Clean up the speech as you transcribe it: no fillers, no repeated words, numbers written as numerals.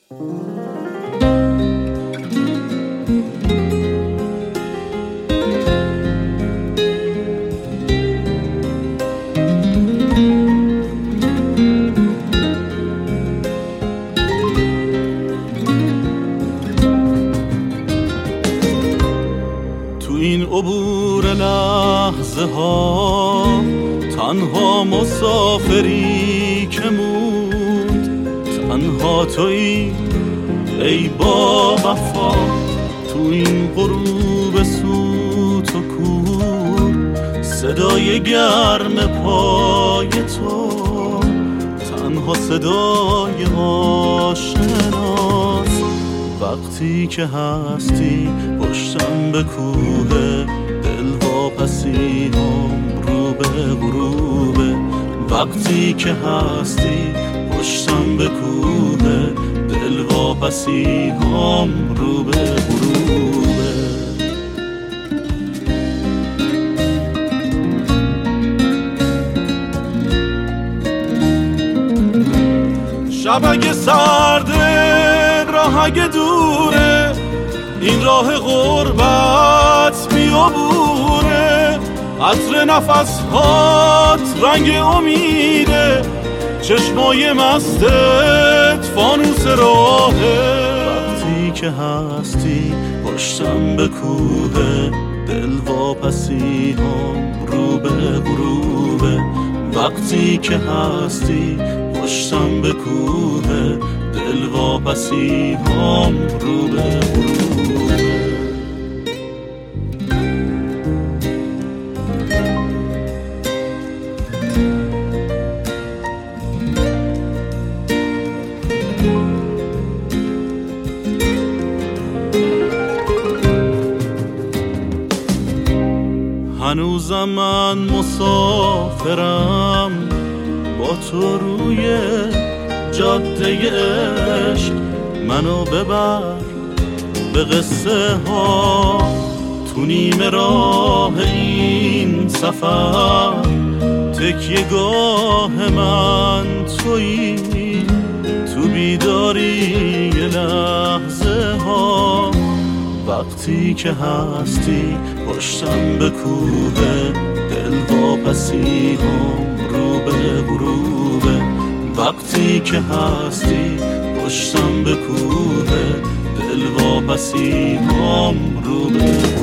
این عبور لحظه ها تنها مسافری که موند، تنها تویی ای با وفا تو این غروب سوت و کور، صدای گرم پای تو تنها صدای آشناست. وقتی که هستی پشتم به کوه، دل واپسی هم رو به غروبه. وقتی که هستی پشتم به کوه، دل واپسی هم رو به غروبه. شب اگه سرده، راه اگه دوره، این راه غربت بیابونه، عطر نفس هات رنگ امیده، چشمای مستت فانوس راهه. وقتی که هستی پشتم به کوه، دل واپسی هم رو به غروبه. وقتی که هستی پشتم به کوه، دل واپسی هم رو به غروبه. هنوزم من مسافرم با تو روی جاده عشق، منو ببر به قصه ها تو نیمه راه این سفر. تکیه گاه من تویی، تو بیداری یه لحظه ها. وقتی که هستی پشتم به کوه، دل واپسی هم رو به غروبه. وقتی که هستی پشتم به کوه، دل واپسی هم رو به